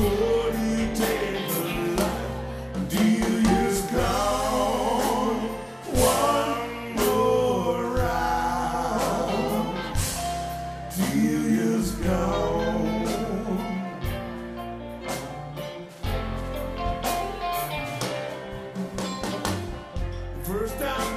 Before you take the life, Delia's gone. One more round, Delia's gone. The first time